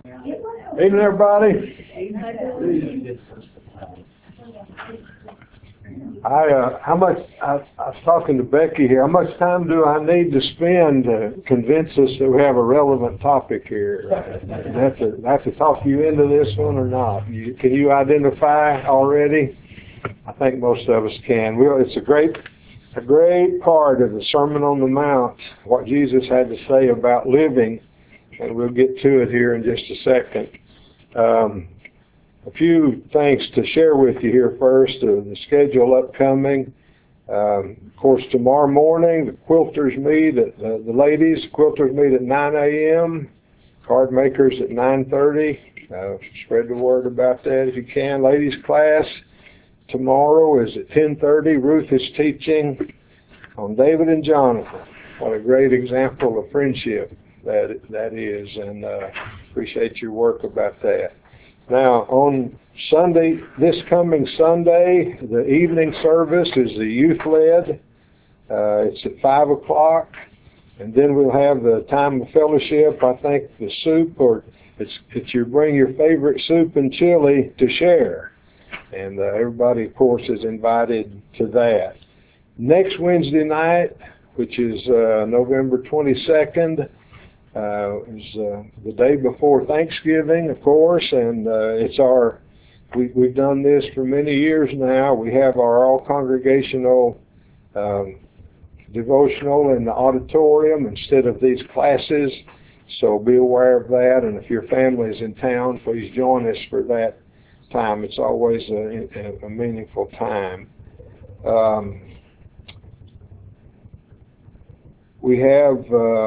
Evening, everybody. I was talking to Becky here. How much time do I need to spend to convince us that we have a relevant topic here? Do I have to talk you into this one or not? Can you identify already? I think most of us can. It's a great part of the Sermon on the Mount, what Jesus had to say about living, and we'll get to it here in just a second. A few things to share with you here first. The schedule upcoming. Of course, tomorrow morning, the quilters meet, the ladies, quilters meet at 9 a.m., card makers at 9:30. Spread the word about that if you can. Ladies class tomorrow is at 10:30. Ruth is teaching on David and Jonathan. What a great example of friendship that is, and appreciate your work about that. Now, on Sunday, this coming Sunday, the evening service is the youth-led. It's at 5 o'clock, and then we'll have the time of fellowship. I think the soup, or it's you bring your favorite soup and chili to share, and everybody, of course, is invited to that. Next Wednesday night, which is November 22nd, is the day before Thanksgiving, of course, and we've done this for many years now. We have our all-congregational devotional in the auditorium instead of these classes, so be aware of that, and if your family is in town, please join us for that time. It's always a meaningful time. We have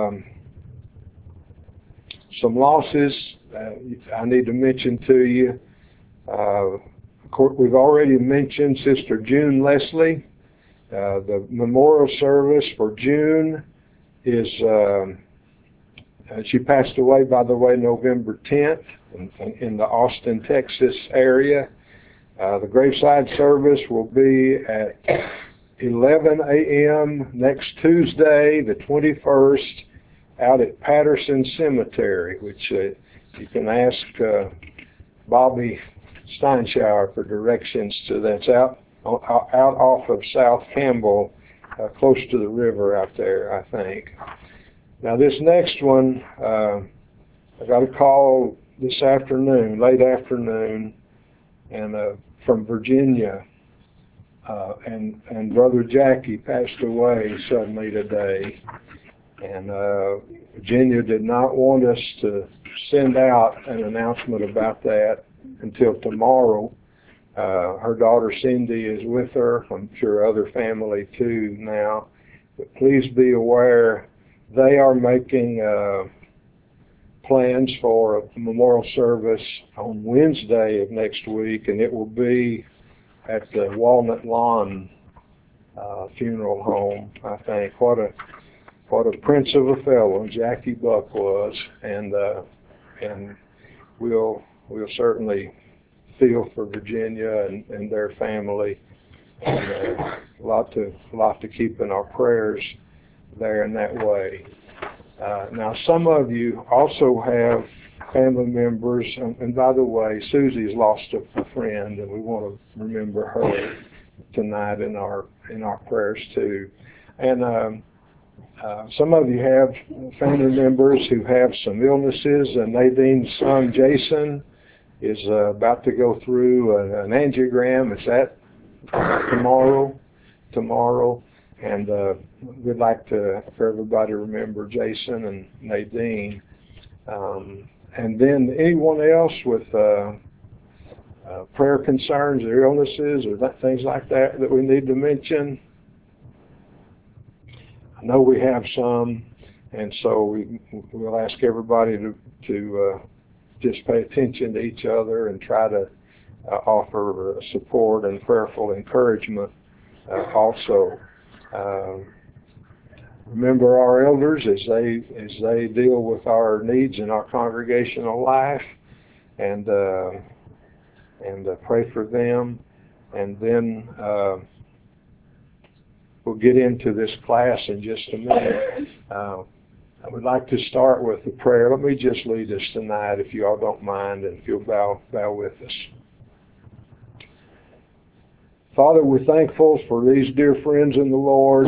some losses I need to mention to you. We've already mentioned Sister June Leslie. The memorial service for June is, she passed away, by the way, November 10th in the Austin, Texas area. The graveside service will be at 11 a.m. next Tuesday, the 21st, out at Patterson Cemetery, which you can ask Bobby Steinschauer for directions to. That's out off of South Campbell, close to the river out there, I think. Now this next one, I got a call this afternoon, late afternoon, and from Virginia, and Brother Jackie passed away suddenly today. And Virginia did not want us to send out an announcement about that until tomorrow. Her daughter Cindy is with her. I'm sure other family too now. But please be aware, they are making plans for a memorial service on Wednesday of next week, and it will be at the Walnut Lawn funeral home, I think. What a prince of a fellow Jackie Buck was, and we'll certainly feel for Virginia and their family, and a lot to keep in our prayers there in that way. Now, some of you also have family members, and by the way, Susie's lost a friend, and we want to remember her tonight in our prayers too. And some of you have family members who have some illnesses. Nadine's son, Jason, is about to go through an angiogram. Is that tomorrow? And we'd like for everybody to remember Jason and Nadine. And then anyone else with prayer concerns or illnesses or things like that we need to mention. I know we have some, and so we'll ask everybody to just pay attention to each other and try to offer support and prayerful encouragement also. Remember our elders as they deal with our needs in our congregational life, and pray for them. And then we'll get into this class in just a minute. I would like to start with a prayer. Let me just lead us tonight, if you all don't mind, and if you'll bow with us. Father, we're thankful for these dear friends in the Lord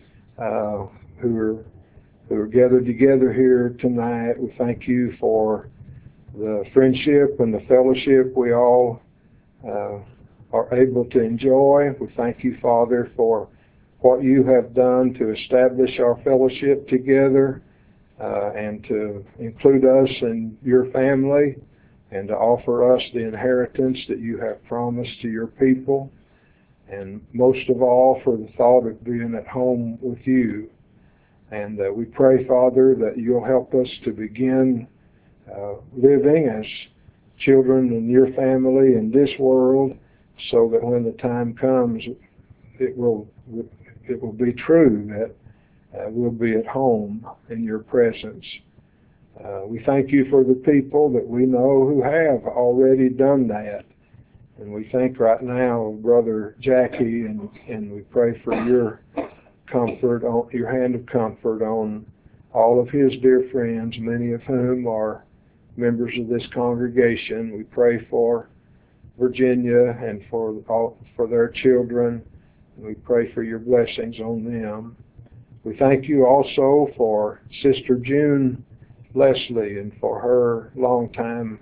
who are gathered together here tonight. We thank you for the friendship and the fellowship we all are able to enjoy. We thank you, Father, for what you have done to establish our fellowship together and to include us in your family and to offer us the inheritance that you have promised to your people. And most of all, for the thought of being at home with you. And we pray, Father, that you'll help us to begin living as children in your family in this world, so that when the time comes, it will be true that we'll be at home in your presence. We thank you for the people that we know who have already done that. And we think right now of Brother Jackie, and we pray for your comfort, your hand of comfort on all of his dear friends, many of whom are members of this congregation. We pray for Virginia and for their children. And we pray for your blessings on them. We thank you also for Sister June Leslie and for her long-time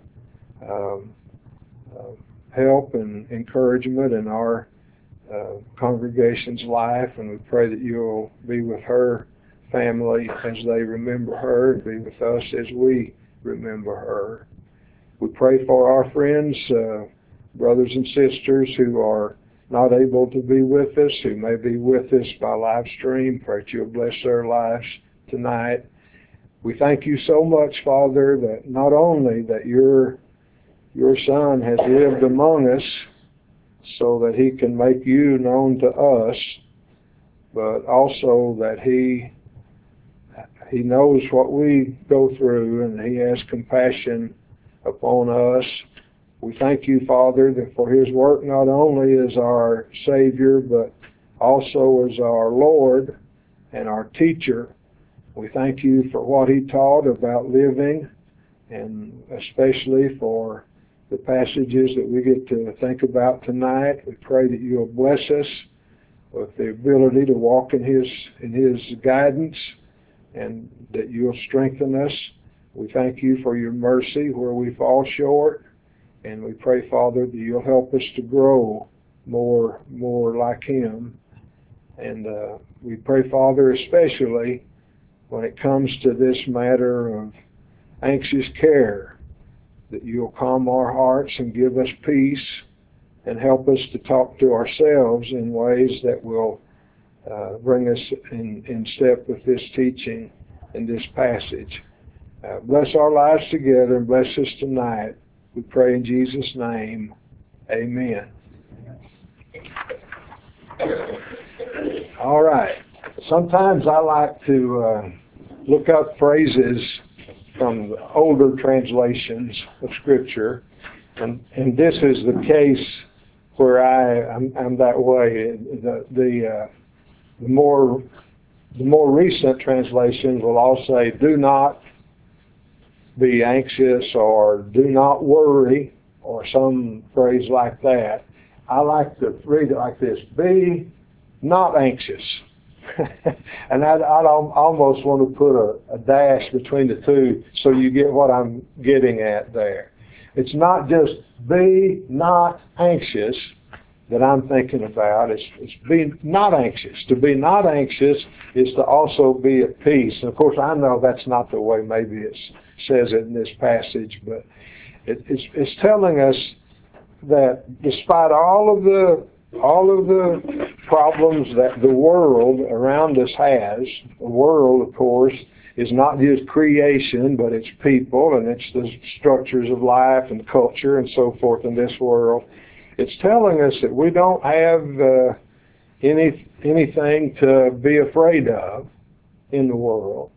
help and encouragement in our congregation's life, and we pray that you'll be with her family as they remember her and be with us as we remember her. We pray for our friends, brothers and sisters who are not able to be with us, who may be with us by live stream. Pray that you'll bless their lives tonight. We thank you so much, Father, that not only that your Son has lived among us so that he can make you known to us, but also that he knows what we go through and he has compassion upon us. We thank you, Father, that for his work not only as our Savior, but also as our Lord and our teacher. We thank you for what he taught about living, and especially for the passages that we get to think about tonight. We pray that you'll bless us with the ability to walk in his guidance, and that you'll strengthen us. We thank you for your mercy where we fall short, and we pray, Father, that you'll help us to grow more like him. And we pray, Father, especially when it comes to this matter of anxious care, that you'll calm our hearts and give us peace and help us to talk to ourselves in ways that will bring us in step with this teaching in this passage. Bless our lives together and bless us tonight. We pray in Jesus' name. Amen. All right. Sometimes I like to look up phrases from the older translations of Scripture, and this is the case where I'm that way. The more recent translations will all say, "Do not be anxious," or "Do not worry," or some phrase like that. I like to read it like this: "Be not anxious." And I'd almost want to put a dash between the two so you get what I'm getting at there. It's not just be not anxious that I'm thinking about. It's be not anxious. To be not anxious is to also be at peace. And of course, I know that's not the way maybe it says it in this passage, but it's telling us that despite all of the problems that the world around us has, the world, of course, is not just creation, but it's people, and it's the structures of life and culture and so forth in this world. It's telling us that we don't have anything to be afraid of in the world.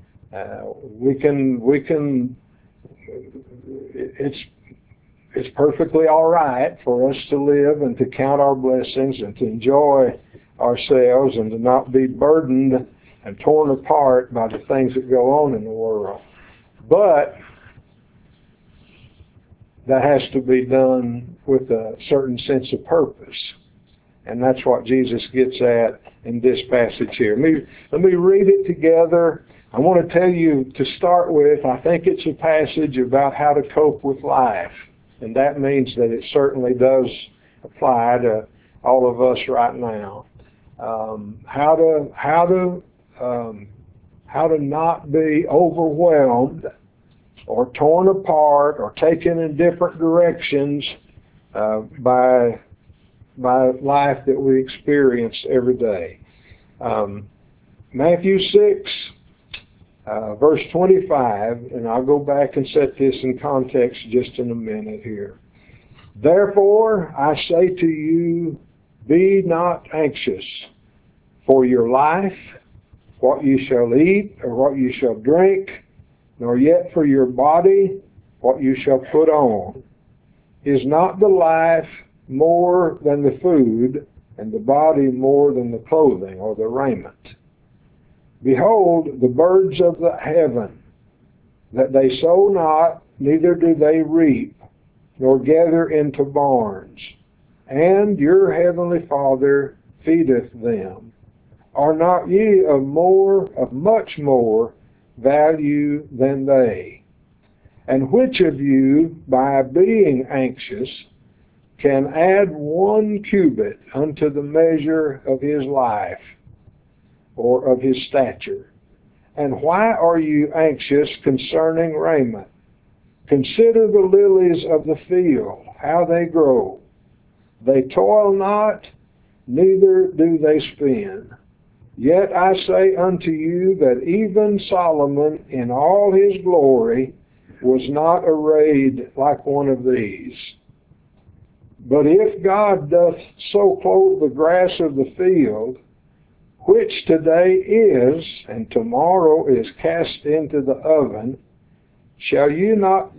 It's perfectly all right for us to live and to count our blessings and to enjoy ourselves and to not be burdened and torn apart by the things that go on in the world. But that has to be done with a certain sense of purpose. And that's what Jesus gets at in this passage here. Let me read it together. I want to tell you to start with, I think it's a passage about how to cope with life. And that means that it certainly does apply to all of us right now. How to not be overwhelmed or torn apart or taken in different directions by life that we experience every day. Matthew 6, verse 25, and I'll go back and set this in context just in a minute here. Therefore, I say to you, be not anxious for your life, what you shall eat or what you shall drink, nor yet for your body, what you shall put on. Is not the life more than the food, and the body more than the clothing or the raiment? Behold, the birds of the heaven, that they sow not, neither do they reap, nor gather into barns, and your heavenly Father feedeth them. Are not ye of much more value than they? And which of you, by being anxious, can add 1 cubit unto the measure of his life, or of his stature? And why are you anxious concerning raiment? Consider the lilies of the field, how they grow. They toil not, neither do they spin. Yet I say unto you that even Solomon in all his glory was not arrayed like one of these. But if God doth so clothe the grass of the field, which today is, and tomorrow is cast into the oven, shall he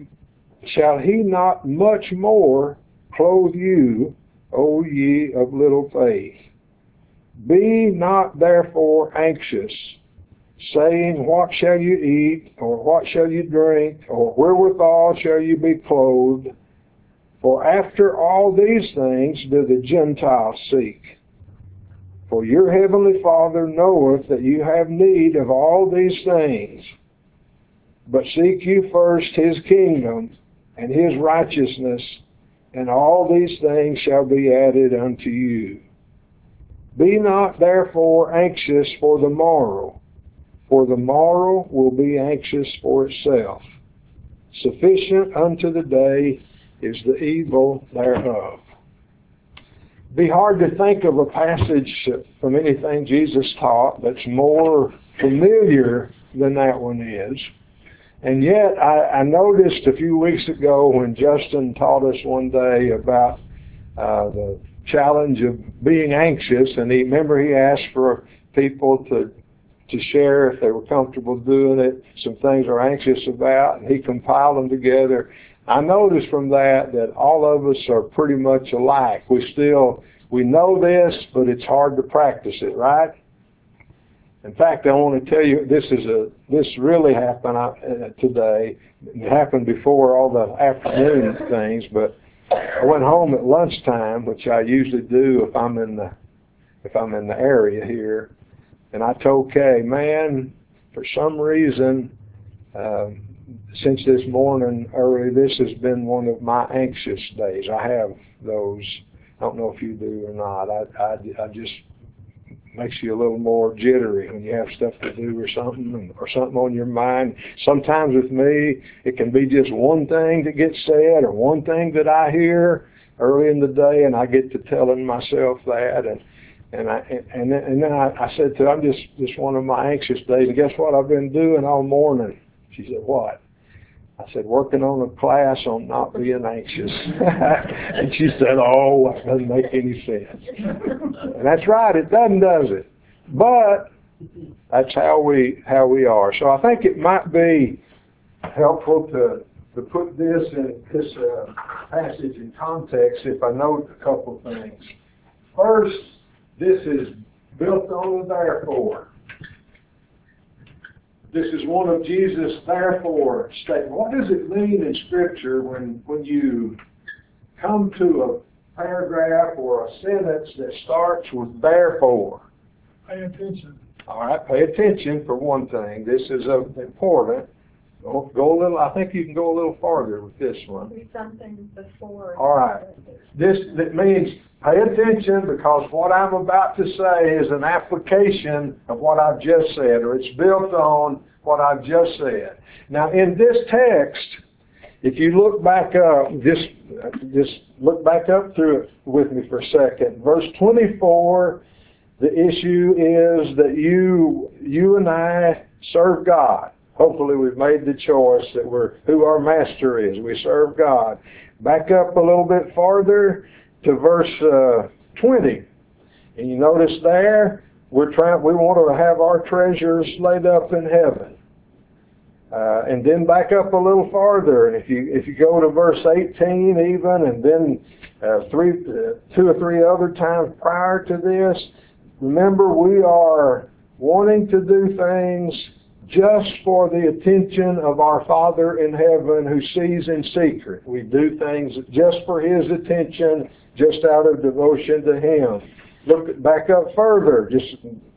not much more clothe you, O ye of little faith? Be not therefore anxious, saying, what shall you eat, or what shall you drink, or wherewithal shall you be clothed? For after all these things do the Gentiles seek. For your heavenly Father knoweth that you have need of all these things. But seek you first his kingdom and his righteousness, and all these things shall be added unto you. Be not therefore anxious for the morrow will be anxious for itself. Sufficient unto the day is the evil thereof. Be hard to think of a passage from anything Jesus taught that's more familiar than that one is. And yet, I noticed a few weeks ago when Justin taught us one day about the challenge of being anxious, and he asked for people to share, if they were comfortable doing it, some things they're anxious about, and he compiled them together. I noticed from that all of us are pretty much alike. We know this, but it's hard to practice it, right? In fact, I want to tell you, this really happened today. It happened before all the afternoon things, but I went home at lunchtime, which I usually do if I'm in the area here, and I told Kay, man, for some reason, since this morning early, this has been one of my anxious days. I have those. I don't know if you do or not. I just makes you a little more jittery when you have stuff to do or something on your mind. Sometimes with me, it can be just one thing that gets said or one thing that I hear early in the day, and I get to telling myself that. And then I said to her, I'm just one of my anxious days. And guess what I've been doing all morning? She said, what? I said, working on a class on not being anxious. And she said, oh, that doesn't make any sense. And that's right, it doesn't, does it? But that's how we are. So I think it might be helpful to put this passage in context if I note a couple of things. First, this is built on the therefore. This is one of Jesus' therefore statements. What does it mean in Scripture when you come to a paragraph or a sentence that starts with therefore? Pay attention. All right, pay attention for one thing. This is important. Go a little. I think you can go a little farther with this one. Be something before. All right. That means pay attention, because what I'm about to say is an application of what I've just said, or it's built on what I've just said. Now, in this text, if you look back up, just look back up through it with me for a second. Verse 24, the issue is that you and I serve God. Hopefully we've made the choice that who our master is. We serve God. Back up a little bit farther to verse 20. And you notice there, we want to have our treasures laid up in heaven. And then back up a little farther, and if you go to verse 18 even, and then two or three other times prior to this, remember we are wanting to do things just for the attention of our Father in heaven who sees in secret. We do things just for His attention, just out of devotion to Him. Look back up further, just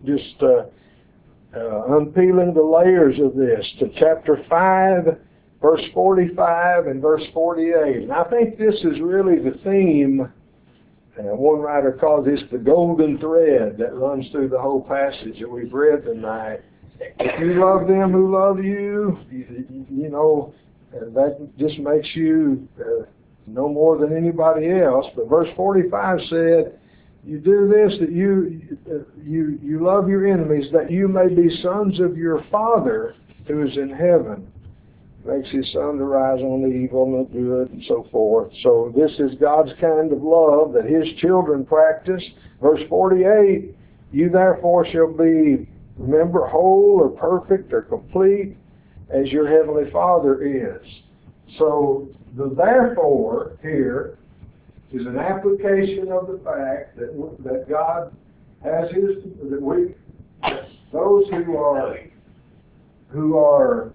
unpeeling the layers of this to chapter 5, verse 45 and verse 48. And I think this is really the theme. One writer calls this the golden thread that runs through the whole passage that we've read tonight. If you love them who love you, you know, that just makes you no more than anybody else. But verse 45 said, you do this, that you love your enemies, that you may be sons of your Father who is in heaven. Makes His sun to rise on the evil and the good, and so forth. So this is God's kind of love that His children practice. Verse 48, you therefore shall be, remember, whole or perfect or complete as your Heavenly Father is. So the therefore here is an application of the fact that God has those who are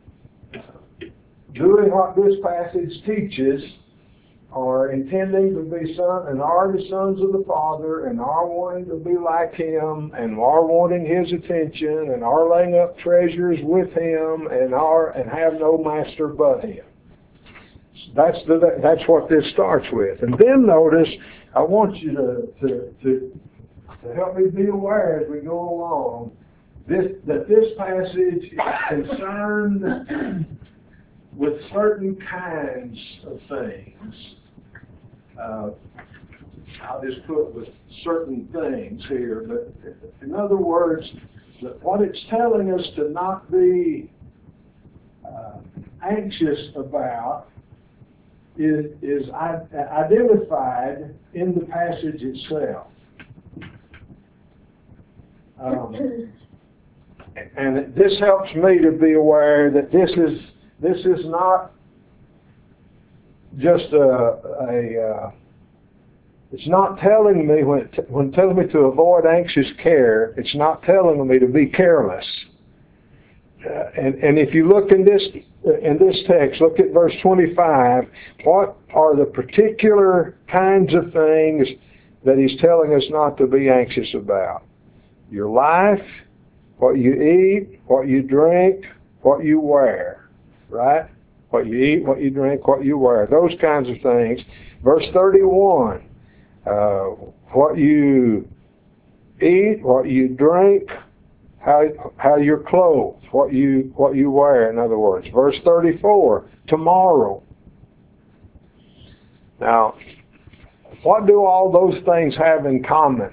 doing what this passage teaches are intending to be and are the sons of the Father, and are wanting to be like Him, and are wanting His attention, and are laying up treasures with Him, and have no master but Him. That's what this starts with. And then notice, I want you to help me be aware as we go along that this passage is concerned with certain kinds of things. I'll just put with certain things here, but in other words, what it's telling us to not be anxious about is identified in the passage itself. And this helps me to be aware that this is not just it's not telling me when telling me to avoid anxious care, it's not telling me to be careless. And if you look in this text, look at verse 25. What are the particular kinds of things that He's telling us not to be anxious about? Your life, what you eat, what you drink, what you wear, right? What you eat, what you drink, what you wear, those kinds of things. Verse 31, what you eat, what you drink, how you're clothed, what you wear, in other words. Verse 34, tomorrow. Now, what do all those things have in common?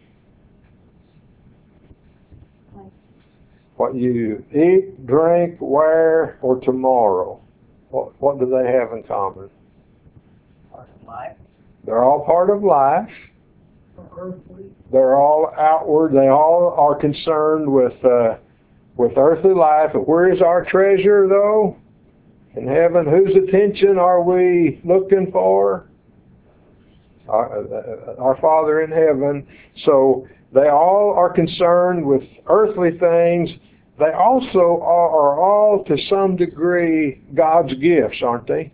What you eat, drink, wear, or tomorrow. What do they have in common? Part of life. They're all part of life. Earthly. They're all outward. They all are concerned with earthly life. But where is our treasure, though? In heaven. Whose attention are we looking for? Our Father in heaven. So they all are concerned with earthly things, they also are all to some degree God's gifts, aren't they?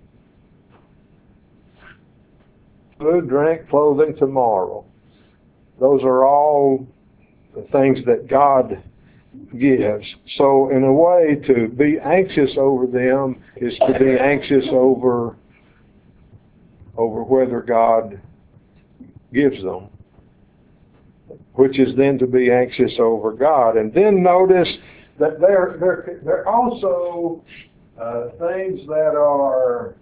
Food, drink, clothing, tomorrow. Those are all the things that God gives. So in a way, to be anxious over them is to be anxious over whether God gives them, which is then to be anxious over God. And then notice that they're also things that are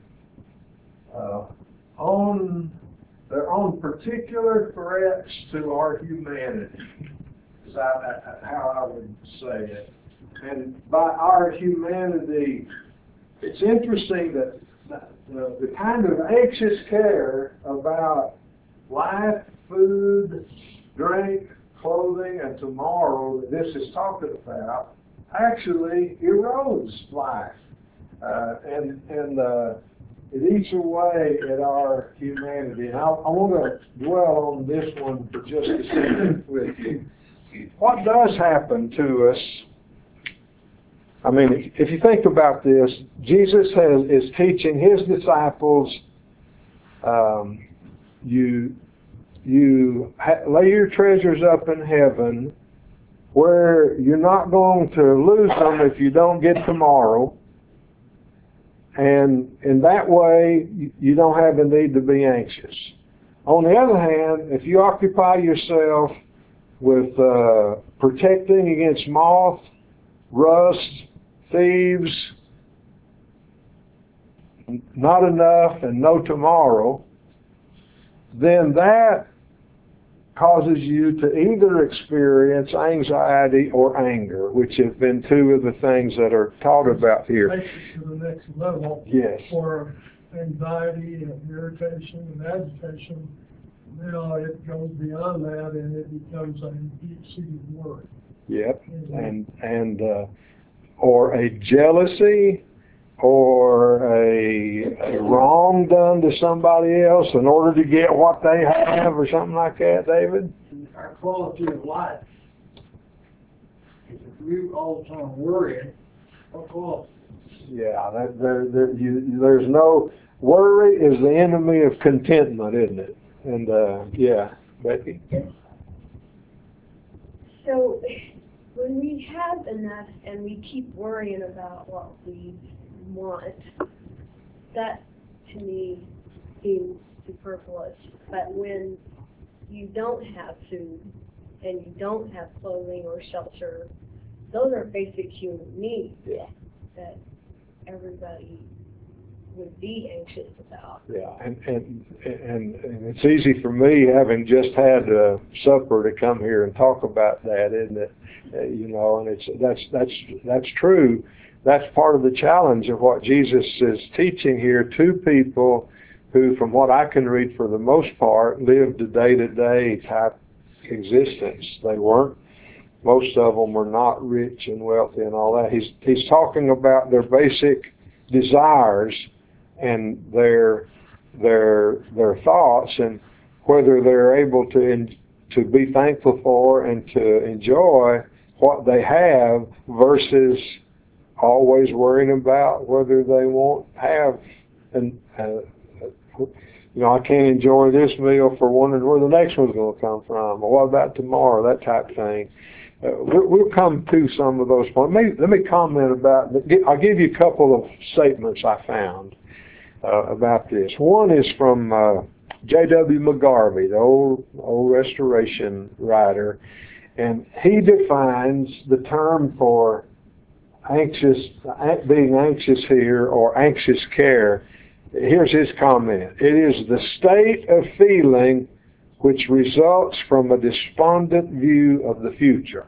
on particular threats to our humanity. Is how I would say it. And by our humanity, it's interesting that the kind of anxious care about life, food, drink, clothing, and tomorrow that this is talking about actually erodes life. And it eats away at our humanity. And I want to dwell on this one for just a second with you. What does happen to us? I mean, if you think about this, Jesus is teaching his disciples, you lay your treasures up in heaven where you're not going to lose them if you don't get tomorrow. And in that way, you don't have the need to be anxious. On the other hand, if you occupy yourself with protecting against moth, rust, thieves, not enough, and no tomorrow, then that causes you to either experience anxiety or anger, which have been two of the things that are taught about here. Takes it to the next level. Yes. For anxiety and irritation and agitation, now it goes beyond that and it becomes a deep-seated worry. Yep. And or a jealousy or a wrong done to somebody else in order to get what they have or something like that, David? Our quality of life. If we all the time worrying, what quality? Yeah, there's no worry is the enemy of contentment, isn't it? And yeah, Becky. So when we have enough and we keep worrying about what we want, that to me seems superfluous. But when you don't have food and you don't have clothing or shelter, those are basic human needs that everybody would be anxious about. Yeah, and it's easy for me, having just had supper, to come here and talk about that, isn't it? And that's true. That's part of the challenge of what Jesus is teaching here to people who, from what I can read, for the most part, lived a day-to-day type existence. They weren't. Most of them were not rich and wealthy and all that. He's talking about their basic desires and their thoughts, and whether they're able to be thankful for and to enjoy what they have versus always worrying about whether they won't have. And I can't enjoy this meal for wondering where the next one's going to come from, or what about tomorrow, that type of thing. We'll come to some of those points. Let me comment about. I'll give you a couple of statements I found about this. One is from J.W. McGarvey, the old restoration writer, and he defines the term for being anxious here, or anxious care. Here's his comment: it is the state of feeling which results from a despondent view of the future.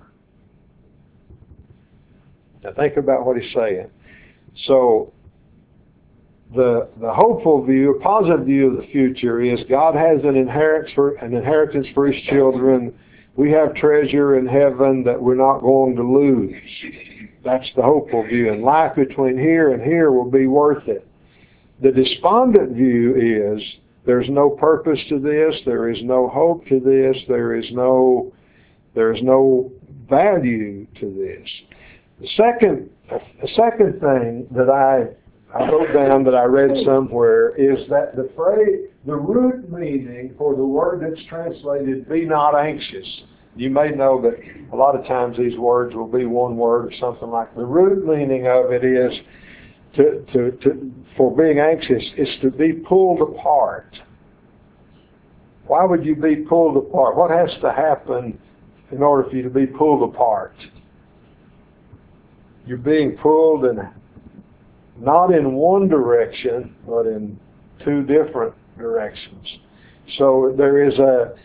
Now think about what he's saying. So the hopeful view, a positive view of the future, is God has an inheritance for his children. We have treasure in heaven that we're not going to lose. That's the hopeful view. And life between here and here will be worth it. The despondent view is there's no purpose to this, there is no hope to this, there is no value to this. The second thing that I wrote down that I read somewhere is that the root meaning for the word that's translated "be not anxious." You may know that a lot of times these words will be one word or something like. The root meaning of it is for being anxious is to be pulled apart. Why would you be pulled apart? What has to happen in order for you to be pulled apart? You're being pulled not in one direction, but in two different directions. So there is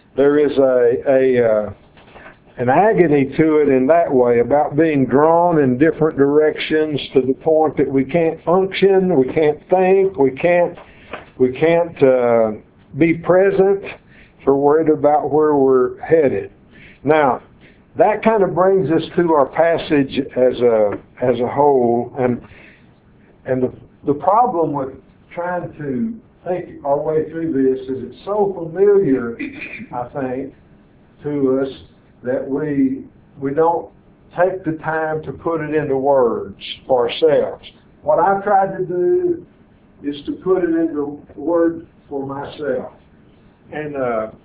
an agony to it in that way, about being drawn in different directions to the point that we can't function, we can't think, we can't be present, for worried about where we're headed. Now, that kind of brings us to our passage as a whole, and the problem with trying to think our way through this is it's so familiar, I think, to us that we don't take the time to put it into words for ourselves. What I've tried to do is to put it into words for myself. And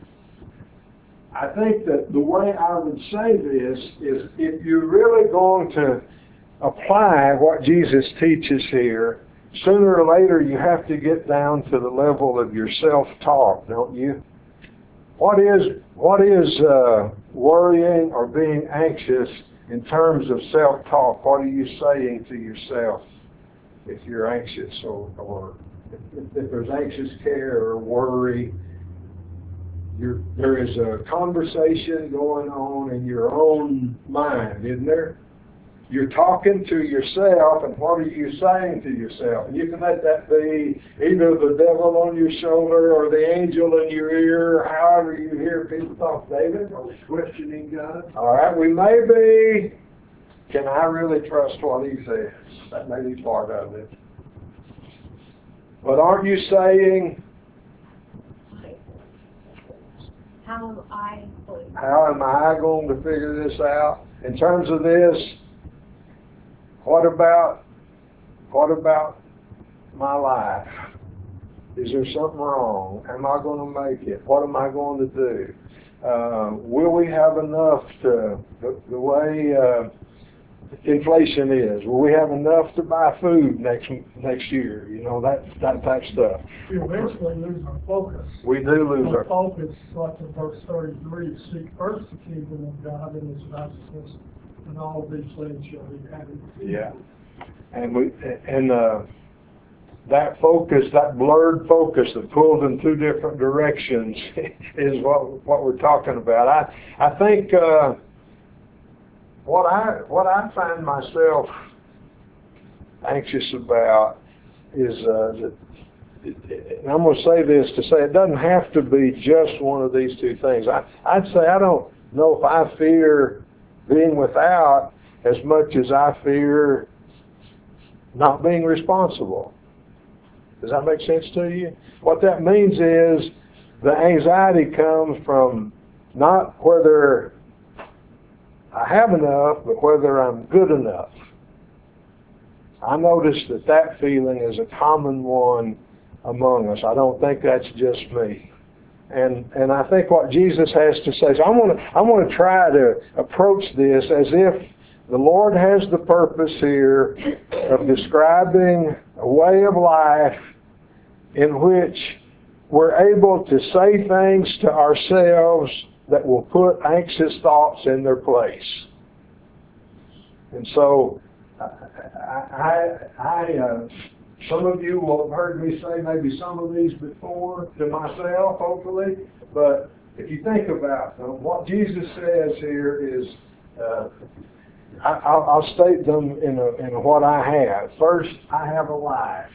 I think that the way I would say this is, if you're really going to apply what Jesus teaches here, sooner or later you have to get down to the level of your self-talk, don't you? What is worrying or being anxious in terms of self-talk? What are you saying to yourself if you're anxious, or if there's anxious care or worry? There is a conversation going on in your own mind, isn't there? You're talking to yourself, and what are you saying to yourself? And you can let that be either the devil on your shoulder or the angel in your ear, or however you hear people talk. David? Are we questioning God? All right, we may be. Can I really trust what he says? That may be part of it. But aren't you saying, how am I going to figure this out? In terms of this, what about my life? Is there something wrong? Am I going to make it? What am I going to do? Will we have enough the way inflation is? Will we have enough to buy food next year? You know, that type stuff. We eventually lose our focus. We do lose Our our focus, like in verse 33, seek first the kingdom of God and his righteousness, and all these things shall be added. Yeah. And that focus, that blurred focus that pulled in two different directions is what we're talking about. I think what I find myself anxious about is that, and I'm going to say this to say it doesn't have to be just one of these two things. I'd say I don't know if I fear being without as much as I fear not being responsible. Does that make sense to you? What that means is the anxiety comes from not whether I have enough, but whether I'm good enough. I notice that feeling is a common one among us. I don't think that's just me. And I think what Jesus has to say is, I want to try to approach this as if the Lord has the purpose here of describing a way of life in which we're able to say things to ourselves that will put anxious thoughts in their place. And so, some of you will have heard me say maybe some of these before to myself, hopefully. But if you think about them, what Jesus says here is, I'll state them in what I have. First, I have a life.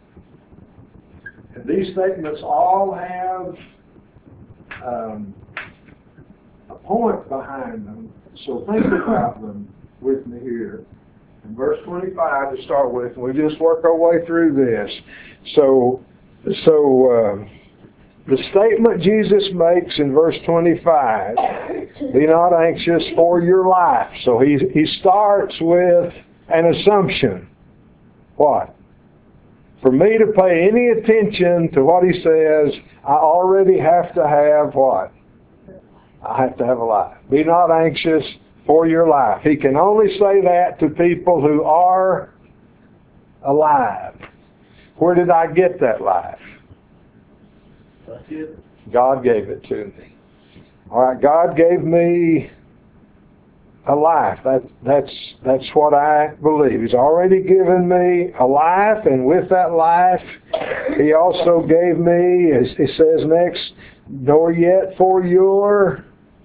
And these statements all have a point behind them. So think about them with me here. In verse 25 to start with, we just work our way through this. So the statement Jesus makes in verse 25, be not anxious for your life. So he starts with an assumption. What? For me to pay any attention to what he says, I already have to have what? I have to have a life. Be not anxious for your life. He can only say that to people who are alive. Where did I get that life? That's it. God gave it to me. All right, God gave me a life. That's what I believe. He's already given me a life, and with that life, He also gave me, as it says next, nor yet for your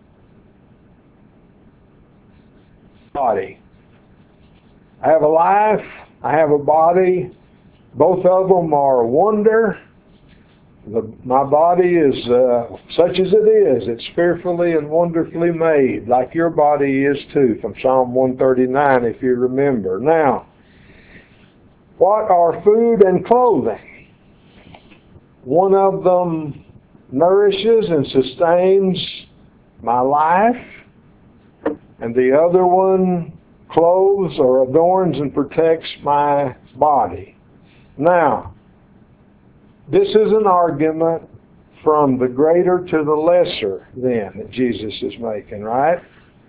body. I have a life, I have a body. Both of them are a wonder. My body is such as it is. It's fearfully and wonderfully made, like your body is too, from Psalm 139, if you remember. Now, what are food and clothing? One of them nourishes and sustains my life, and the other one clothes or adorns and protects my body. Now, this is an argument from the greater to the lesser then that Jesus is making, right?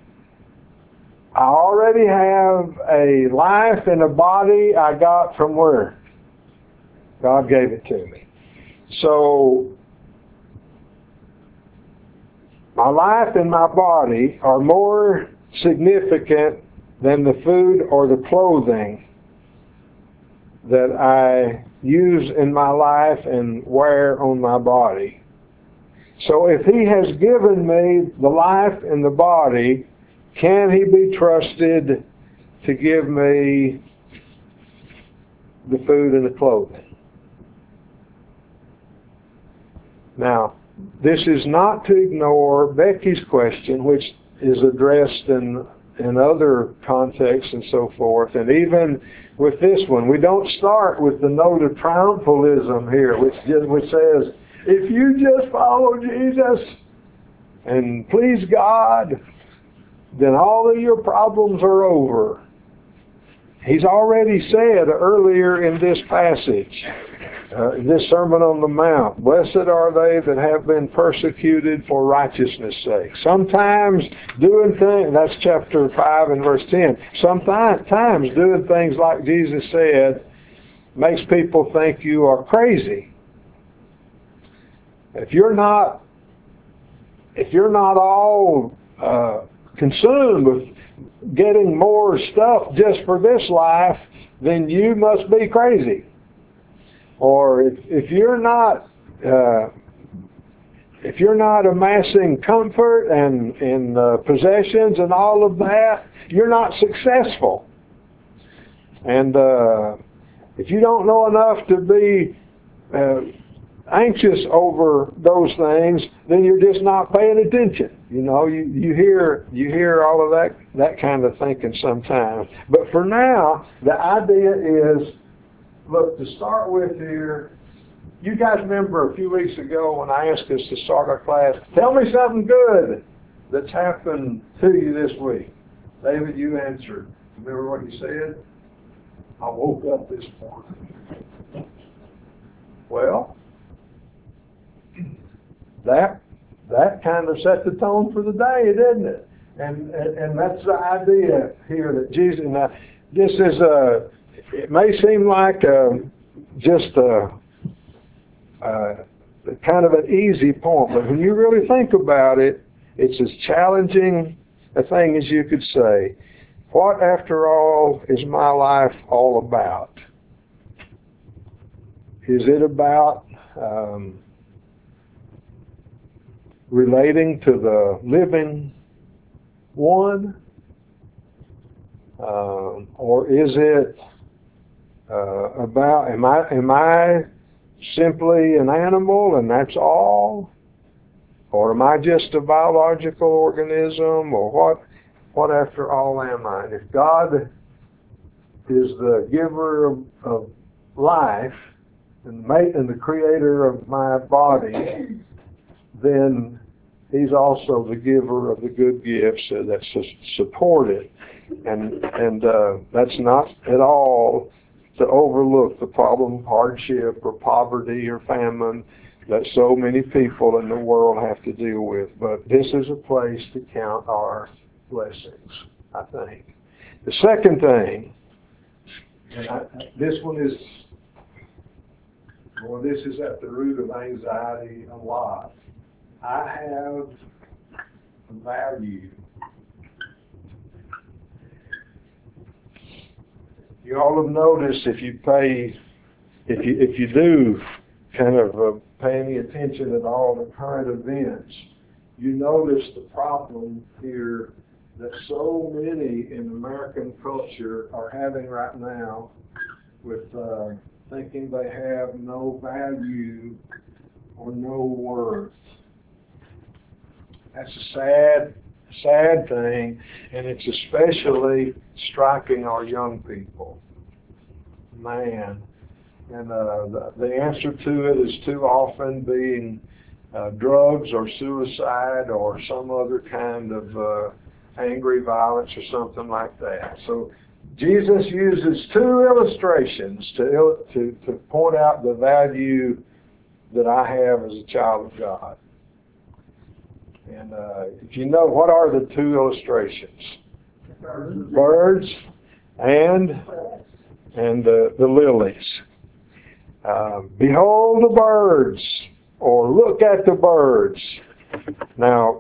I already have a life and a body I got from where? God gave it to me. So, my life and my body are more significant than the food or the clothing that I use in my life and wear on my body. So if He has given me the life and the body, can He be trusted to give me the food and the clothing? Now, this is not to ignore Becky's question, which is addressed in other contexts and so forth. And even with this one, we don't start with the note of triumphalism here, which says, if you just follow Jesus and please God, then all of your problems are over. He's already said earlier in this passage, this Sermon on the Mount, blessed are they that have been persecuted for righteousness' sake. Sometimes doing things, that's chapter 5 and verse 10, sometimes doing things like Jesus said makes people think you are crazy. If you're not all consumed with getting more stuff just for this life, then you must be crazy. Or if you're not amassing comfort and possessions and all of that, you're not successful. And if you don't know enough to be anxious over those things, then you're just not paying attention. You know, you hear all of that kind of thinking sometimes. But for now, the idea is, look, to start with here, you guys remember a few weeks ago when I asked us to start our class, tell me something good that's happened to you this week. David, you answered. Remember what you said? I woke up this morning. Well, that kind of set the tone for the day, didn't it? And that's the idea here that Jesus. Now, this is it may seem like just kind of an easy point, but when you really think about it, it's as challenging a thing as you could say. What, after all, is my life all about? Is it about relating to the living one? Or is it about, am I simply an animal and that's all? Or am I just a biological organism? Or what after all am I? And if God is the giver of life, and the creator of my body, then he's also the giver of the good gifts that support it. And that's not at all to overlook the problem of hardship or poverty or famine that so many people in the world have to deal with. But this is a place to count our blessings, I think. The second thing, this is at the root of anxiety a lot. I have value. You all have noticed if you do kind of pay any attention at all to current events, you notice the problem here that so many in American culture are having right now with thinking they have no value or no worth. That's a sad thing, and it's especially striking our young people. Man. And the answer to it is too often being drugs or suicide or some other kind of angry violence or something like that. So Jesus uses two illustrations to point out the value that I have as a child of God. And if you know, what are the two illustrations? Birds and the lilies. Behold the birds, or look at the birds. Now,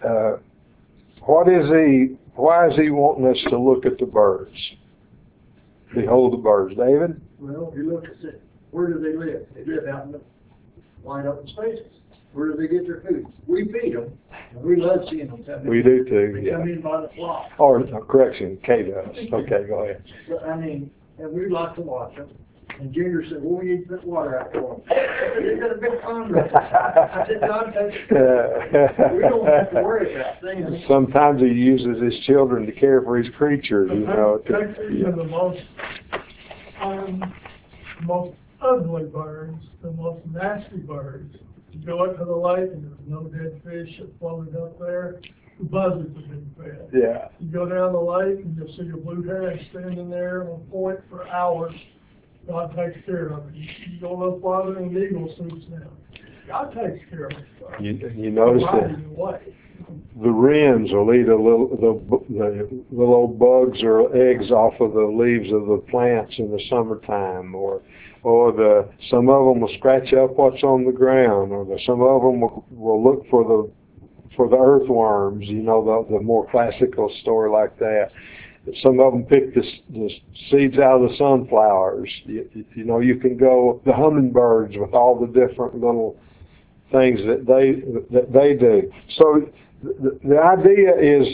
why is he wanting us to look at the birds? Behold the birds. David? Well, you look at it, where do they live? They live out in the wide open spaces. Where do they get their food? We feed them, and we love seeing them come in. We do too, They yeah. come in by the flock. Or, correction, Kay does. Okay, go ahead. But, and we like to watch them. And Junior said, well, we need to put water out for them. I said, they got a big pond right there. I said, God takes care of it. We don't have to worry about things. Sometimes he uses his children to care for his creatures, you know. Texas are the most ugly birds, the most nasty birds. You go up to the lake and there's no dead fish that floated up there. The buzzards have been fed. Yeah. You go down the lake and you'll see a blue heron standing there on point for hours. God takes care of it. You go a little farther and the eagle swoops down. God takes care of it. You notice that the wrens will eat the little bugs or eggs off of the leaves of the plants in the summertime, or some of them will scratch up what's on the ground, or some of them will look for the earthworms. You know, the more classical story like that. Some of them pick the seeds out of the sunflowers. You know, you can go the hummingbirds with all the different little things that they do. So the idea is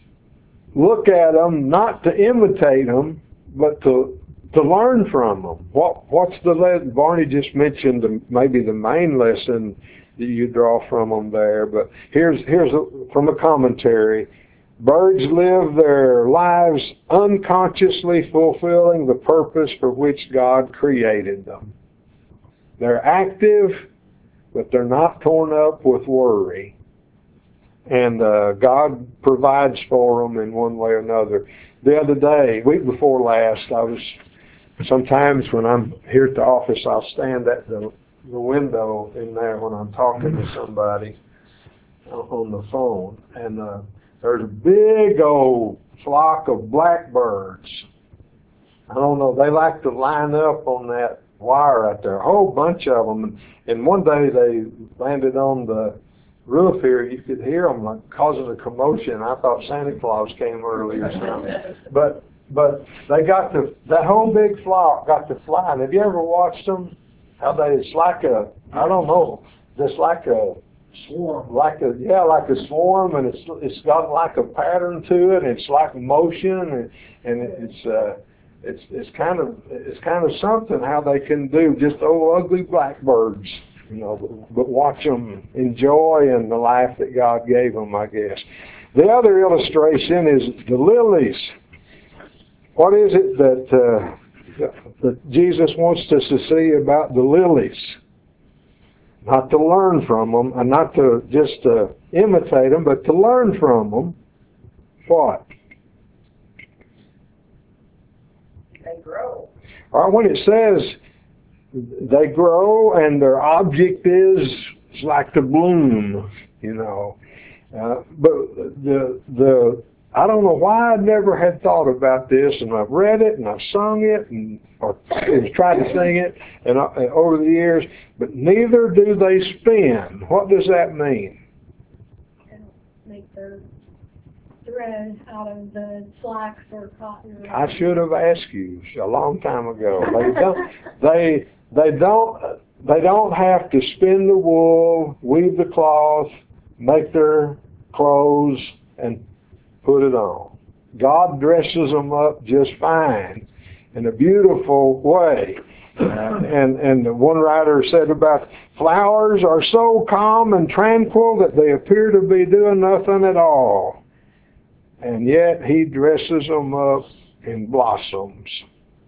look at them, not to imitate them, but to learn from them. What's the lesson? Barney just mentioned maybe the main lesson that you draw from them there, but here's from a commentary. Birds live their lives unconsciously fulfilling the purpose for which God created them. They're active, but they're not torn up with worry. And God provides for them in one way or another. The other day, week before last, sometimes when I'm here at the office, I'll stand at the window in there when I'm talking to somebody on the phone. And there's a big old flock of blackbirds. I don't know, they like to line up on that wire right there, a whole bunch of them. And one day they landed on the roof here. You could hear them like causing a commotion. I thought Santa Claus came early or something. But they got that whole big flock got to flying. Have you ever watched them? How it's like I don't know, just like a Swarm. like a swarm, and it's got like a pattern to it. It's like motion, and it's kind of something how they can do just old ugly blackbirds, you know. But watch them enjoy and the life that God gave them, I guess. The other illustration is the lilies. What is it that that Jesus wants us to see about the lilies. Not to learn from them, and not to just imitate them, but to learn from them. What? They grow. Or when it says they grow and their object is like to bloom, you know. But I don't know why I never had thought about this, and I've read it and I've sung it or tried to sing it and over the years, but neither do they spin. What does that mean? Make their thread out of the flax or cotton. Or I should have asked you a long time ago. They don't have to spin the wool, weave the cloth, make their clothes, and put it on. God dresses them up just fine in a beautiful way. And one writer said about flowers are so calm and tranquil that they appear to be doing nothing at all. And yet he dresses them up in blossoms.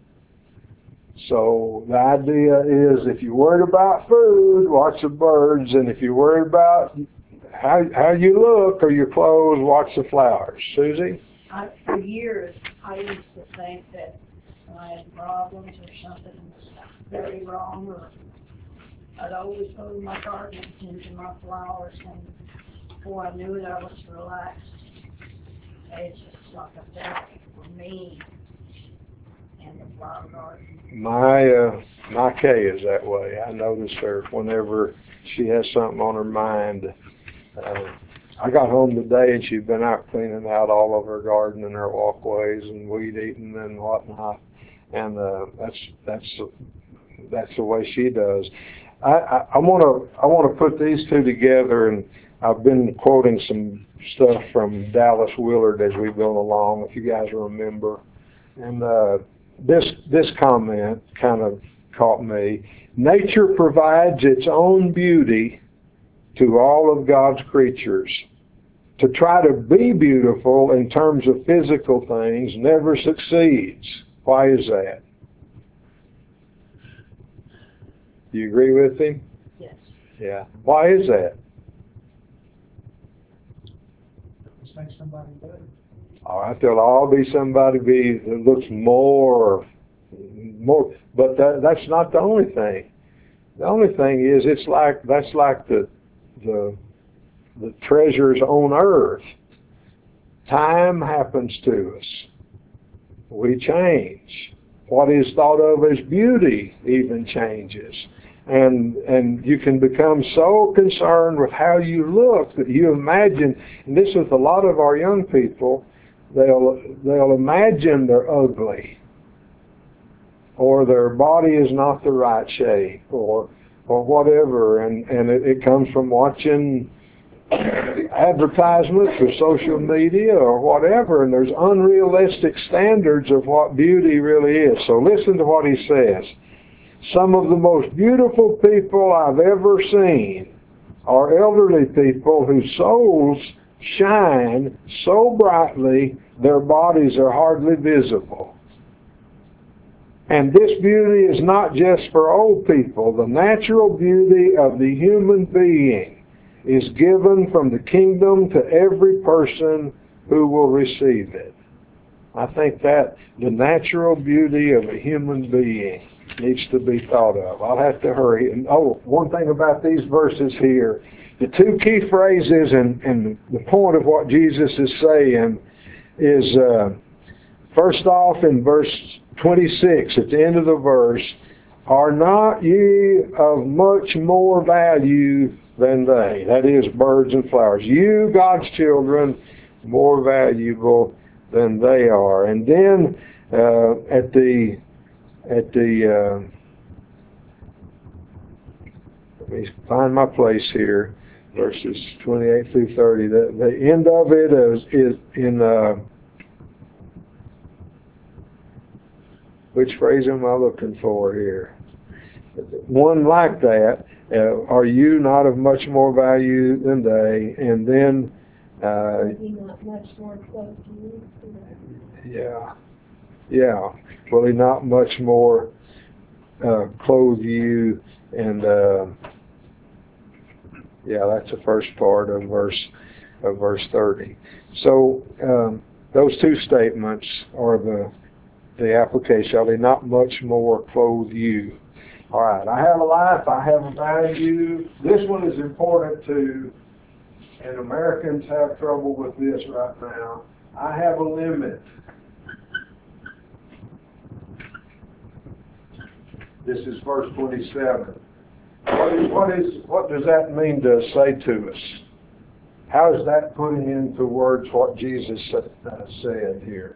So the idea is, if you're worried about food, watch the birds. And if you're worried about how you look or your clothes, watch the flowers. Susie? For years, I used to think that I had problems or something was very wrong, or I'd always go to my garden and tend to my flowers, and before I knew it, I was relaxed. It's just like a therapy for me and the flower garden. My Kay is that way. I notice her whenever she has something on her mind. I got home today and she'd been out cleaning out all of her garden and her walkways and weed eating and whatnot. And that's the way she does. I want to put these two together, and I've been quoting some stuff from Dallas Willard as we've gone along, if you guys remember. And this comment kind of caught me. Nature provides its own beauty to all of God's creatures. To try to be beautiful in terms of physical things never succeeds. Why is that? Do you agree with him? Yes. Yeah. Why is that? Just make somebody better. All right, there'll all be somebody that looks more, but that's not the only thing. The only thing is that's like the treasures on earth. Time happens to us. We change. What is thought of as beauty even changes. And you can become so concerned with how you look that you imagine, and this with a lot of our young people, they'll imagine they're ugly, or their body is not the right shape, or whatever, and it comes from watching advertisements or social media or whatever, and there's unrealistic standards of what beauty really is. So listen to what he says. Some of the most beautiful people I've ever seen are elderly people whose souls shine so brightly their bodies are hardly visible. And this beauty is not just for old people. The natural beauty of the human being is given from the kingdom to every person who will receive it. I think that the natural beauty of a human being needs to be thought of. I'll have to hurry. And one thing about these verses here, the two key phrases and the point of what Jesus is saying is, first off in verse 26, at the end of the verse, are not ye of much more value than they? That is, birds and flowers. You, God's children, more valuable than they are. And then at the let me find my place here, verses 28 through 30. The end of it is in which phrase am I looking for here? One like that. Are you not of much more value than they? And then Is he not much more clothed to you? yeah. Will he not much more clothe you, and yeah, that's the first part of verse 30. So those two statements are the application. Shall they not much more clothe you? All right, I have a life, I have a value. This one is important too, and Americans have trouble with this right now. I have a limit. This is verse 27. What does that mean to say to us? How is that putting into words what Jesus said here?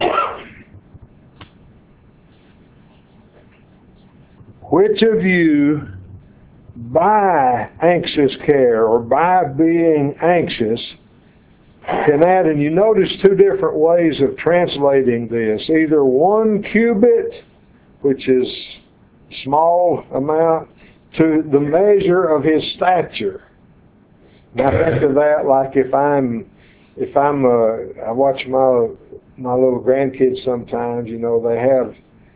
Which of you, by anxious care or by being anxious, can add, and you notice two different ways of translating this. Either 1 cubit, which is small amount, to the measure of his stature. Now think of that like if I watch my little grandkids sometimes, they have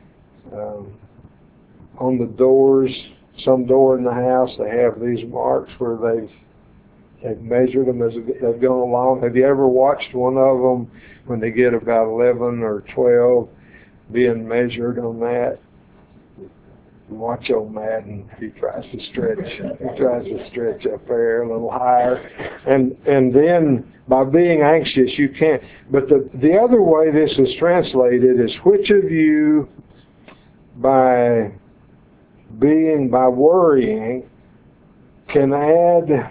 on the doors, some door in the house, they have these marks where they've measured them as they've gone along. Have you ever watched one of them when they get about 11 or 12 being measured on that? Watch old Madden. He tries to stretch up there a little higher, and then by being anxious you can't. But the other way this is translated is which of you by worrying can add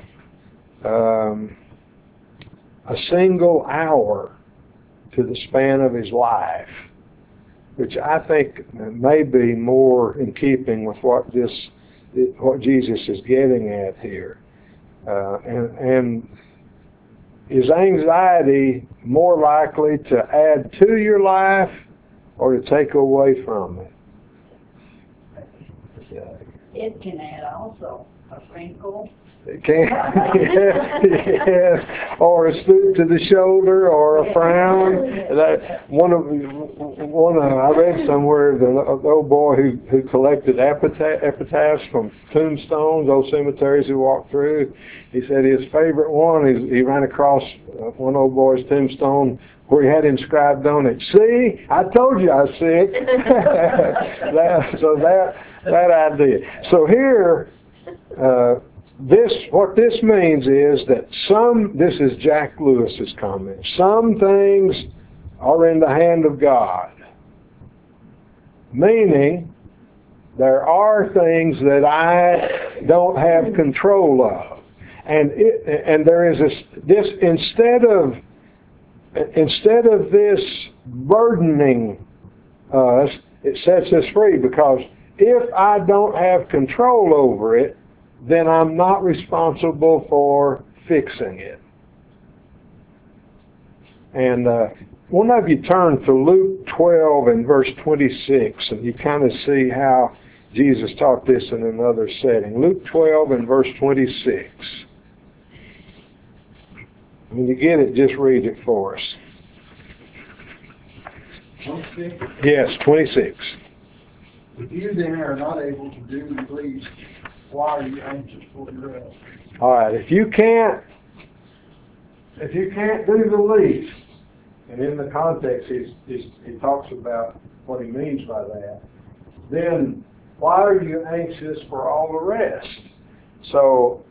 a single hour to the span of his life, which I think may be more in keeping with what Jesus is getting at here. And is anxiety more likely to add to your life or to take away from it? It can add also a wrinkle. It can, yes, or a stoop to the shoulder, or a frown. I read somewhere the old boy who collected epitaphs from tombstones, old cemeteries he walked through. He said his favorite one is he ran across one old boy's tombstone where he had inscribed on it, "See, I told you I was sick." that idea. So here. What this means is that this is Jack Lewis's comment, some things are in the hand of God. Meaning, there are things that I don't have control of. And there is this instead of this burdening us, it sets us free, because if I don't have control over it, then I'm not responsible for fixing it. And one of you turn to Luke 12 and verse 26, and you kind of see how Jesus taught this in another setting. Luke 12 and verse 26. When you get it, just read it for us. 26? Yes, 26. If you then are not able to do the least, why are you anxious for the rest? All right, if you can't do the least, and in the context he talks about what he means by that, then why are you anxious for all the rest? So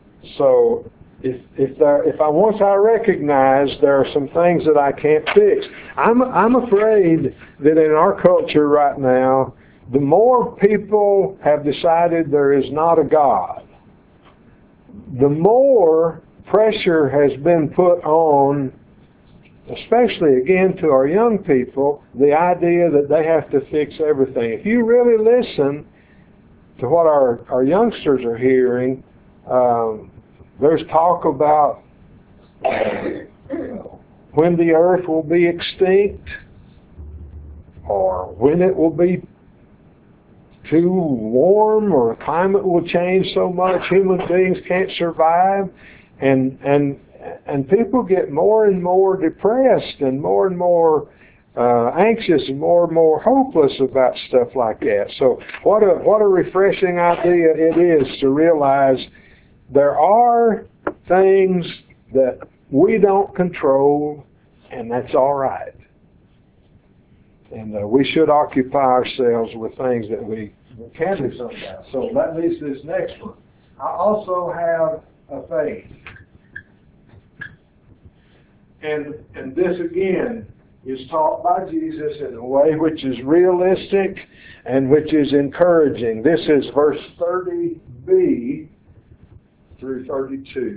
once I recognize there are some things that I can't fix, I'm afraid that in our culture right now, the more people have decided there is not a God, the more pressure has been put on, especially again to our young people, the idea that they have to fix everything. If you really listen to what our youngsters are hearing, there's talk about when the earth will be extinct, or when it will be too warm, or the climate will change so much human beings can't survive, and people get more and more depressed and more anxious and more hopeless about stuff like that. So what a refreshing idea it is to realize there are things that we don't control, and that's all right. And we should occupy ourselves with things that we can do something about. So that leads to this next one. I also have a faith. And this again is taught by Jesus in a way which is realistic and which is encouraging. This is verse 30b through 32.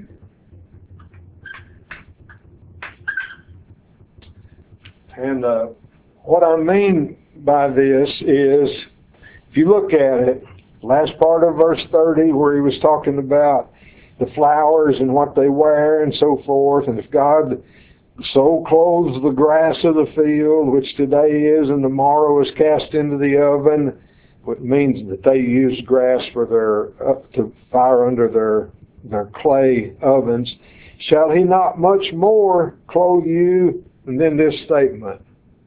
And what I mean by this is, if you look at it, last part of verse 30 where he was talking about the flowers and what they wear and so forth, and if God so clothes the grass of the field, which today is and tomorrow is cast into the oven, which means that they use grass for to fire under their clay ovens, shall he not much more clothe you? And then this statement,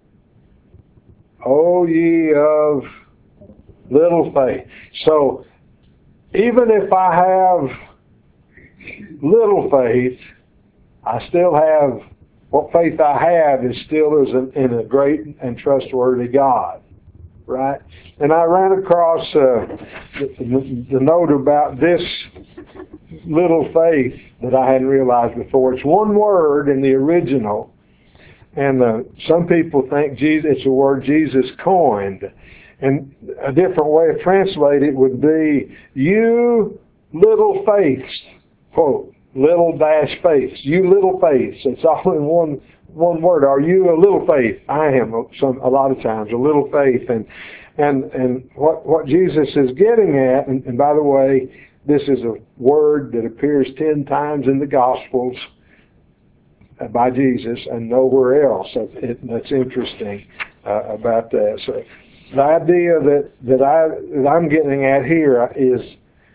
O ye of little faith. So even if I have little faith, I still have, what faith I have is still in a great and trustworthy God, right? And I ran across the note about this little faith that I hadn't realized before. It's one word in the original, and some people think it's a word Jesus coined. And a different way of translating it would be, you little faiths, quote, little dash faiths, you little faiths. It's all in one word. Are you a little faith? I am a lot of times, a little faith. And what Jesus is getting at, and by the way, this is a word that appears 10 times in the Gospels by Jesus and nowhere else. That's interesting about that. So the idea that I'm getting at here is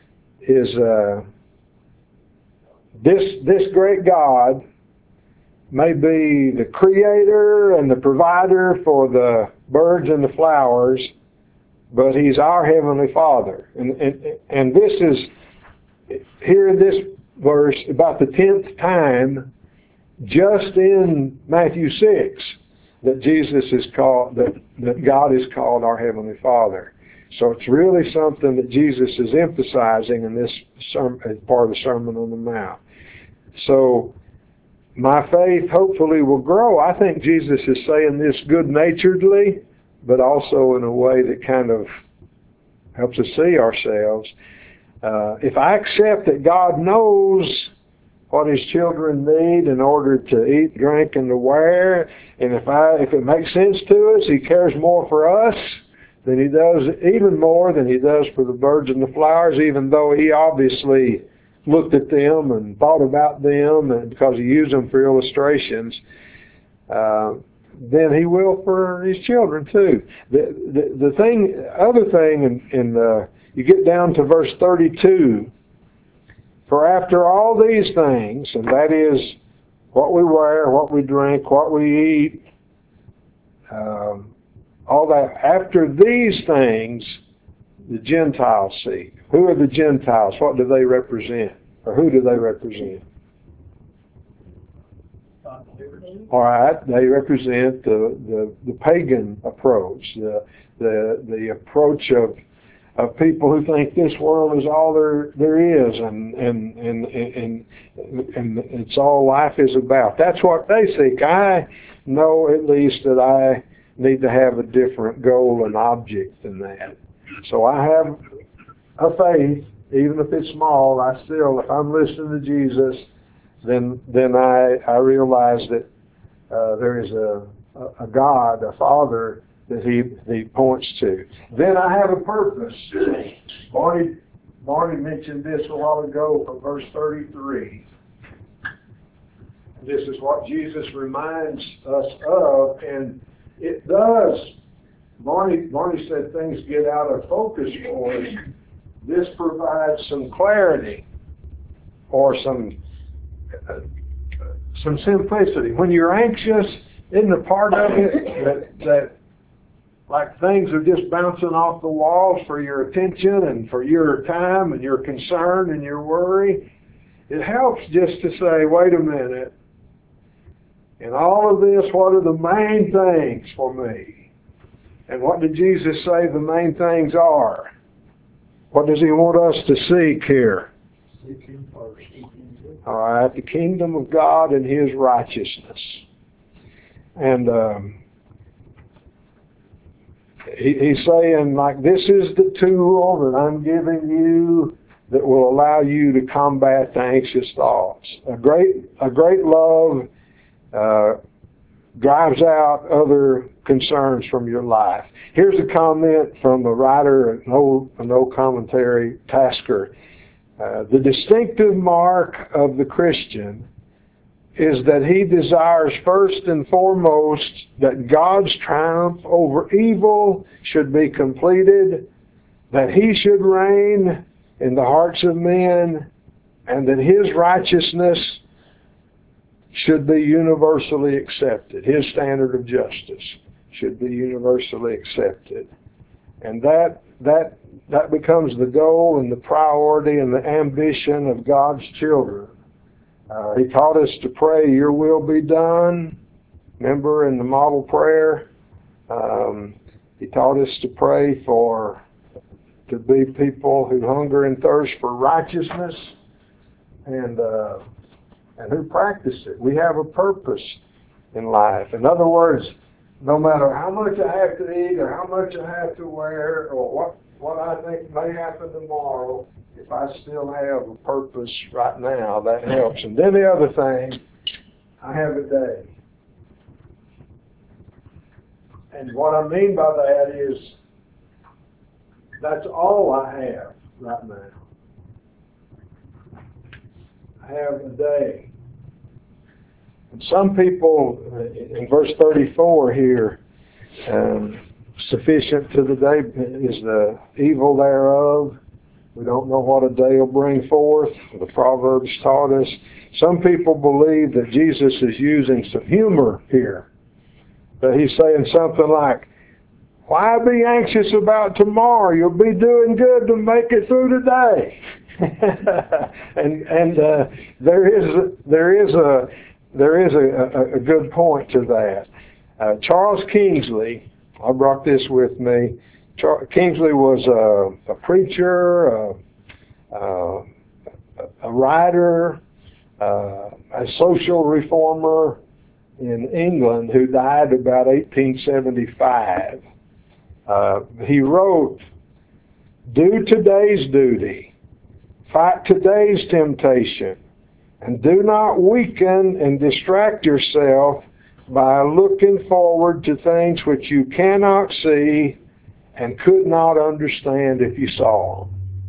this great God may be the creator and the provider for the birds and the flowers, but He's our Heavenly Father. And this is, here in this verse, about the 10th time, just in Matthew 6, that Jesus is called, that God is called our Heavenly Father. So it's really something that Jesus is emphasizing in this part of the Sermon on the Mount. So my faith hopefully will grow. I think Jesus is saying this good-naturedly, but also in a way that kind of helps us see ourselves. If I accept that God knows what His children need in order to eat, drink, and to wear, and if it makes sense to us, He cares more for us than He does, even more than He does for the birds and the flowers, even though He obviously looked at them and thought about them, and because He used them for illustrations, then He will for His children too. The other thing, you get down to verse 32, for after all these things, and that is what we wear, what we drink, what we eat, all that, after these things, the Gentiles seek. Who are the Gentiles? What do they represent? Or who do they represent? All right, they represent the pagan approach, the approach of people who think this world is all there is, and it's all life is about. That's what they seek. I know at least that I need to have a different goal and object than that. So I have a faith, even if it's small. If I'm listening to Jesus, then I realize that there is a God, a Father that he points to. Then I have a purpose. Marty mentioned this a while ago from verse 33. This is what Jesus reminds us of, and it does. Marty said things get out of focus for us. This provides some clarity or some simplicity. When you're anxious isn't a part of it that like things are just bouncing off the walls for your attention and for your time and your concern and your worry? It helps just to say, wait a minute, in all of this, what are the main things for me? And what did Jesus say the main things are? What does he want us to seek here? Seek him first. All right, the kingdom of God and his righteousness. And he's saying, like, this is the tool that I'm giving you that will allow you to combat the anxious thoughts. A great love drives out other concerns from your life. Here's a comment from a writer, an old commentary, Tasker. The distinctive mark of the Christian is that he desires first and foremost that God's triumph over evil should be completed, that he should reign in the hearts of men, and that his righteousness should be universally accepted. His standard of justice should be universally accepted. And that becomes the goal and the priority and the ambition of God's children. He taught us to pray, your will be done. Remember in the model prayer, he taught us to pray to be people who hunger and thirst for righteousness and who practice it. We have a purpose in life. In other words, no matter how much I have to eat or how much I have to wear or what I think may happen tomorrow, if I still have a purpose right now, that helps. And then the other thing, I have a day. And what I mean by that is that's all I have right now. I have a day. And some people, in verse 34 here, sufficient to the day is the evil thereof. We don't know what a day will bring forth. The Proverbs taught us. Some people believe that Jesus is using some humor here. That he's saying something like, why be anxious about tomorrow? You'll be doing good to make it through today. and there is a good point to that. Charles Kingsley, I brought this with me. Kingsley was a preacher, a writer, a social reformer in England who died about 1875. He wrote, do today's duty, fight today's temptation, and do not weaken and distract yourself by looking forward to things which you cannot see and could not understand if you saw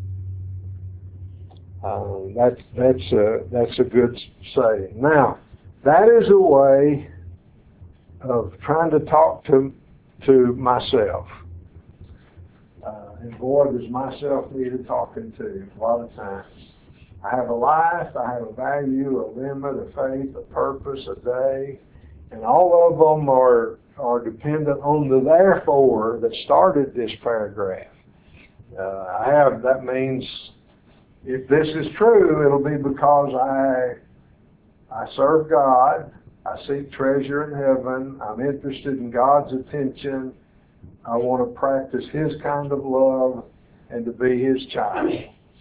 them. That's a good saying. Now, that is a way of trying to talk to myself. And boy, does myself need talking to a lot of times. I have a life, I have a value, a limit, a faith, a purpose, a day, and all of them are dependent on the therefore that started this paragraph. That means if this is true, it'll be because I serve God, I seek treasure in heaven, I'm interested in God's attention, I want to practice His kind of love and to be His child.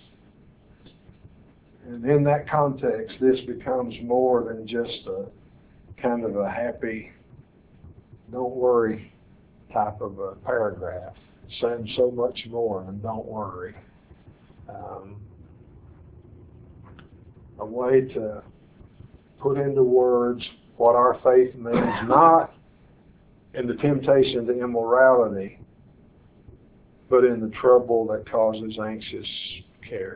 And in that context, this becomes more than just a kind of a happy, don't worry type of a paragraph. It's saying so much more than don't worry. A way to put into words what our faith means, not in the temptation to immorality, but in the trouble that causes anxious care.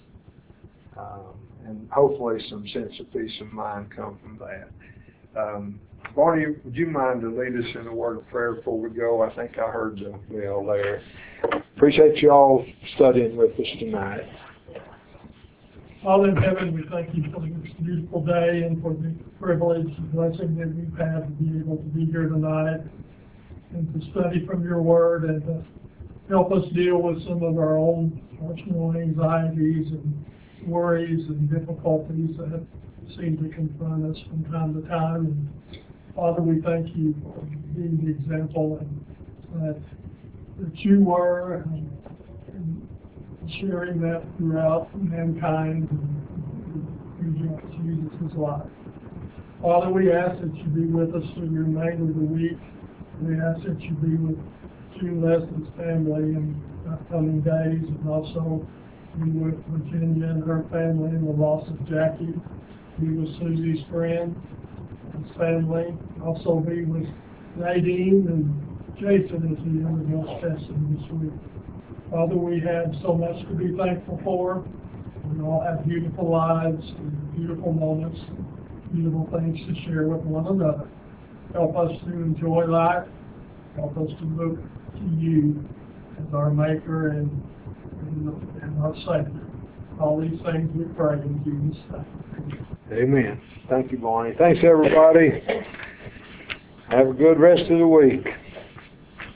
And hopefully some sense of peace of mind come from that. Barney, would you mind to lead us in a word of prayer before we go? I think I heard the bell there. Appreciate you all studying with us tonight. Father in heaven, we thank you for this beautiful day and for the privilege and blessing that we've had to be able to be here tonight and to study from your word and to help us deal with some of our own personal anxieties and worries and difficulties that seem to confront us from time to time. And Father, we thank you for being the example that you were and sharing that throughout mankind through Jesus' life. Father, we ask that you be with us through the remainder of the week. We ask that you be with June Leslie's family in upcoming days, and also be with Virginia and her family in the loss of Jackie. Be with Susie's friend and his family. Also be with Nadine and Jason as he undergoes testing this week. Father, we have so much to be thankful for. We all have beautiful lives and beautiful moments, beautiful things to share with one another. Help us to enjoy life. Help us to look to you as our Maker and our Savior. All these things we pray in Jesus' name. Amen. Thank you, Barney. Thanks, everybody. Have a good rest of the week.